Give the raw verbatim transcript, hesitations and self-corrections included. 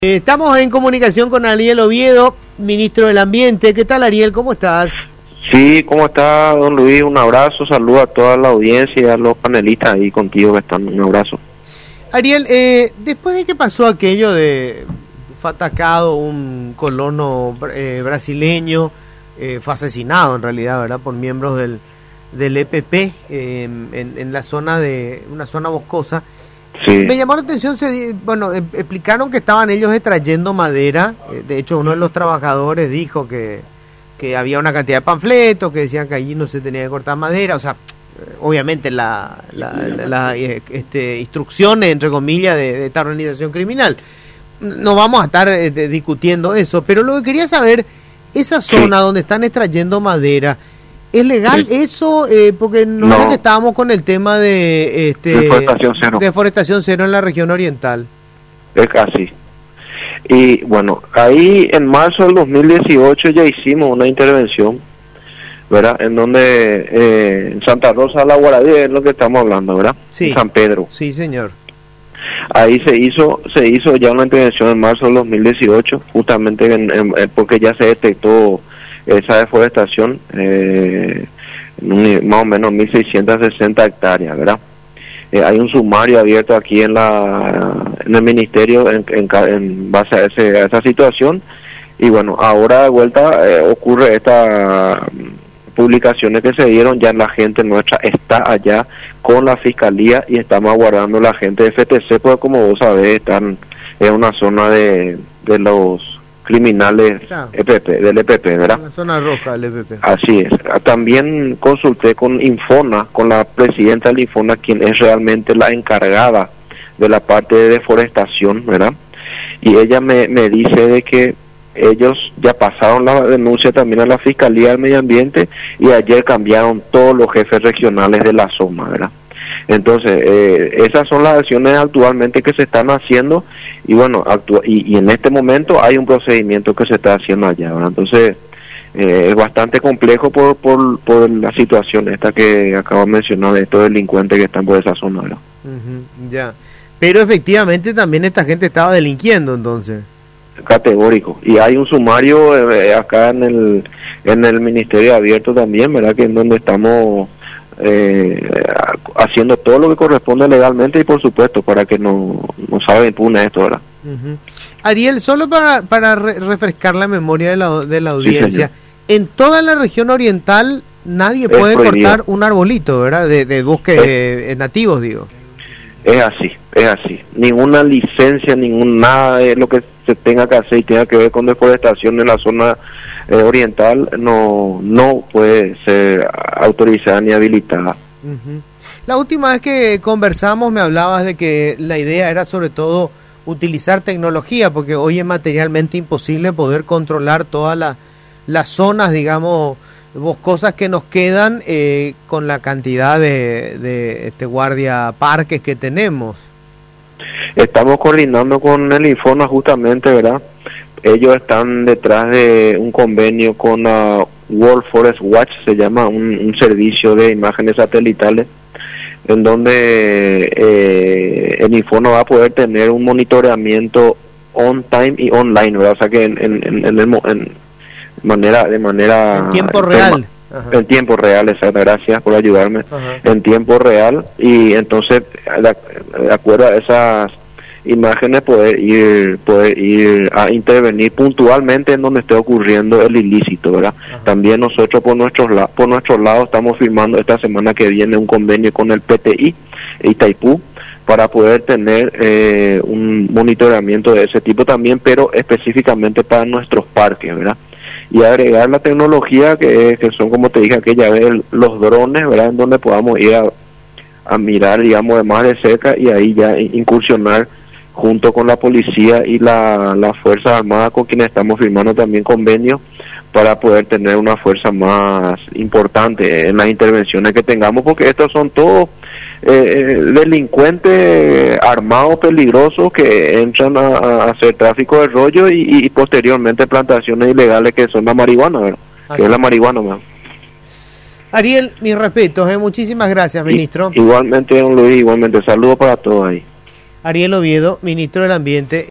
Estamos en comunicación con Ariel Oviedo, ministro del Ambiente. ¿Qué tal, Ariel? ¿Cómo estás? Sí, ¿cómo está, don Luis? Un abrazo, saludo a toda la audiencia y a los panelistas ahí contigo que están. Un abrazo. Ariel, eh, después de que pasó aquello de... fue atacado un colono eh, brasileño, eh, fue asesinado en realidad, ¿verdad?, por miembros del, del E P P eh, en, en la zona de... una zona boscosa. Sí. Me llamó la atención, se, bueno, eh, explicaron que estaban ellos extrayendo madera. Eh, de hecho, uno de los trabajadores dijo que, que había una cantidad de panfletos que decían que allí no se tenía que cortar madera. O sea, eh, obviamente la, la, la, la eh, este, instrucciones, entre comillas, de, de esta organización criminal. No vamos a estar eh, de, discutiendo eso, pero lo que quería saber, esa zona sí. donde están extrayendo madera, ¿es legal sí. eso? Eh, porque no, no. es que estábamos con el tema de este, deforestación cero. deforestación cero en la región oriental. Es así. Y bueno, ahí en marzo del dos mil dieciocho ya hicimos una intervención, ¿verdad? En donde, eh, en Santa Rosa de la Guardia, es lo que estamos hablando, ¿verdad? Sí. En San Pedro. Sí, señor. Ahí se hizo se hizo ya una intervención en marzo del dos mil dieciocho, justamente en, en, porque ya se detectó esa deforestación, eh, más o menos mil seiscientas sesenta hectáreas, ¿verdad? Eh, hay un sumario abierto aquí en la en el ministerio en, en, en base a, ese, a esa situación, y bueno, ahora de vuelta eh, ocurre esta publicaciones que se dieron, ya la gente nuestra está allá con la fiscalía y estamos aguardando la gente de F T C, porque como vos sabés, están en una zona de, de los criminales claro. E P P, del E P P, ¿verdad? La zona roja del E P P. Así es. También consulté con Infona, con la presidenta del Infona, quien es realmente la encargada de la parte de deforestación, ¿verdad? Y ella me, me dice de que ellos ya pasaron la denuncia también a la Fiscalía del Medio Ambiente y ayer cambiaron todos los jefes regionales de la zona, ¿verdad? Entonces, eh, esas son las acciones actualmente que se están haciendo y bueno, actua y, y en este momento hay un procedimiento que se está haciendo allá, ¿verdad? Entonces, eh, es bastante complejo por, por, por la situación esta que acabo de mencionar de estos delincuentes que están por esa zona, ¿verdad? Uh-huh, ya, pero efectivamente también esta gente estaba delinquiendo entonces. Categórico, y hay un sumario eh, acá en el en el Ministerio Abierto también, ¿verdad?, que en donde estamos eh, haciendo todo lo que corresponde legalmente y por supuesto para que no, no salga impune esto, ¿verdad? Uh-huh. Ariel, solo para, para re refrescar la memoria de la, de la audiencia, sí, en toda la región oriental nadie es puede prohibido. cortar un arbolito, ¿verdad?, de, de bosques eh, nativos, digo. Es así, es así. Ninguna licencia, ningún nada de lo que se tenga que hacer y tenga que ver con deforestación en la zona eh, oriental no no puede ser autorizada ni habilitada. Uh-huh. La última vez que conversamos me hablabas de que la idea era sobre todo utilizar tecnología, porque hoy es materialmente imposible poder controlar todas la, las zonas, digamos, boscosas que nos quedan eh, con la cantidad de, de este guardia parques que tenemos. Estamos coordinando con el Infona justamente, ¿verdad? Ellos están detrás de un convenio con la World Forest Watch, se llama un, un servicio de imágenes satelitales, en donde eh, el Infona va a poder tener un monitoreamiento on time y online, ¿verdad? O sea que en, en, en, en, el, en manera de manera en tiempo real. Ajá. En tiempo real, exacto, gracias por ayudarme. Ajá. En tiempo real, y entonces de, de acuerdo a esas imágenes poder ir poder ir a intervenir puntualmente en donde esté ocurriendo el ilícito, ¿verdad? Ajá. También nosotros por nuestros por nuestro lado estamos firmando esta semana que viene un convenio con el P T I Itaipú para poder tener eh, un monitoreamiento de ese tipo también, pero específicamente para nuestros parques, ¿verdad? Y agregar la tecnología que, que son, como te dije aquella vez, los drones, ¿verdad?, en donde podamos ir a, a mirar, digamos, de más de cerca y ahí ya incursionar junto con la policía y la, la Fuerza Armada, con quienes estamos firmando también convenios para poder tener una fuerza más importante en las intervenciones que tengamos, porque estos son todos eh, delincuentes armados peligrosos que entran a, a hacer tráfico de rollo y, y posteriormente plantaciones ilegales que son la marihuana, ¿verdad? Que es la marihuana, ¿verdad? Ariel, mis respetos, eh, muchísimas gracias, ministro. I, igualmente, don Luis, igualmente, saludos para todos ahí. Ariel Oviedo, ministro del Ambiente.